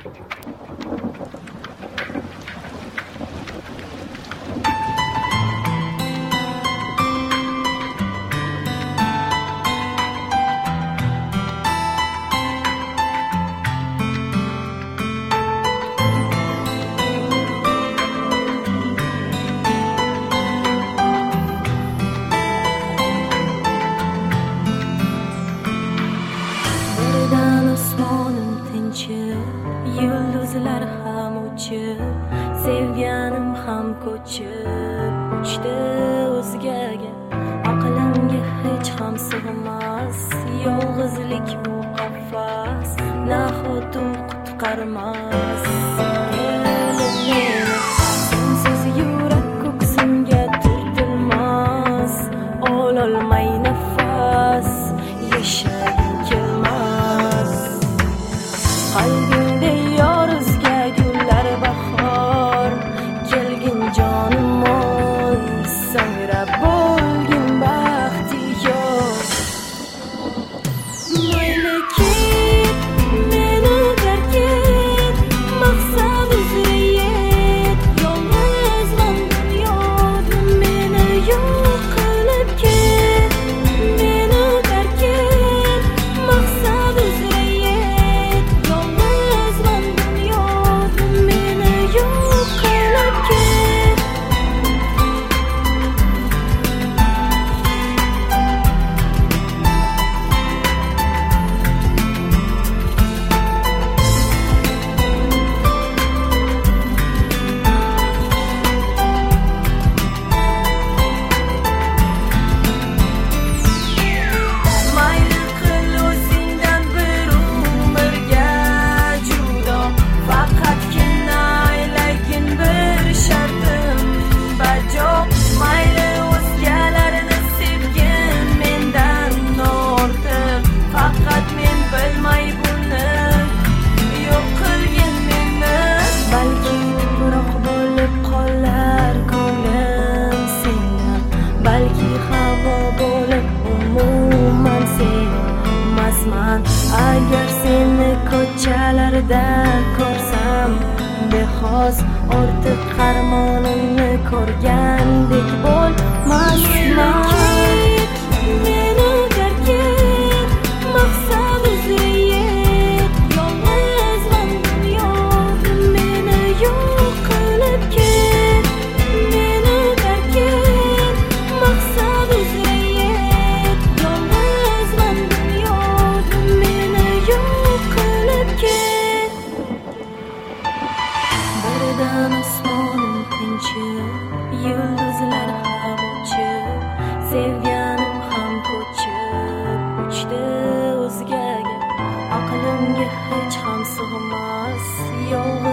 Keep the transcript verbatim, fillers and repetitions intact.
Yulduzlar ham uchib, sevganim ham ko'chib uchdi o'zgaga. Aqlimga hech ham sig'mas yolg'izlik bu qafas, nahotu qutqarmas. Sensiz yurak ko'ksimga turtilmas, ololmay nafas yashagim kelmas. Qalbimda yorizga gullar bahor, kelgin jonim ol, sangrab bo'lgin baxti yo'q. Mayli ket, meni tark et, maqsad uzra yet, yolg'izman dunyoda meni yo'q qilib ket. Meni tark et, maqsad uzra yet, yolg'izman dunyoda meni yo'q qilib ket. Mayli qil o'zingdan bir umrga judo, faqatgina aylagin bir shartim bajo. Mayli o'zgalarni sevgin mendan ortiq, faqat men bilmay buni yo'q qilgin meni. Balki tuproq bo'lib qolar ko'nglim sendan, balki havo bo'lib umuman sevmasman. Agar seni ko'chalarda ko'rsam bexos, ortiq qarmonimni ko'rgandek bo'lmasman. Meni tark et, maqsad uzra yet, yolg'izman dunyoda meni yo'q qilib ket. Meni tark et, maqsad uzra yet, yolg'izman dunyoda meni yo'q qilib ket. Birdan osmonim tinchib, yulduzlar ham uchib, sevganim ham ko'chib uchdi o'zgaga. Aqlimga hech ham sig'mas yolg'iz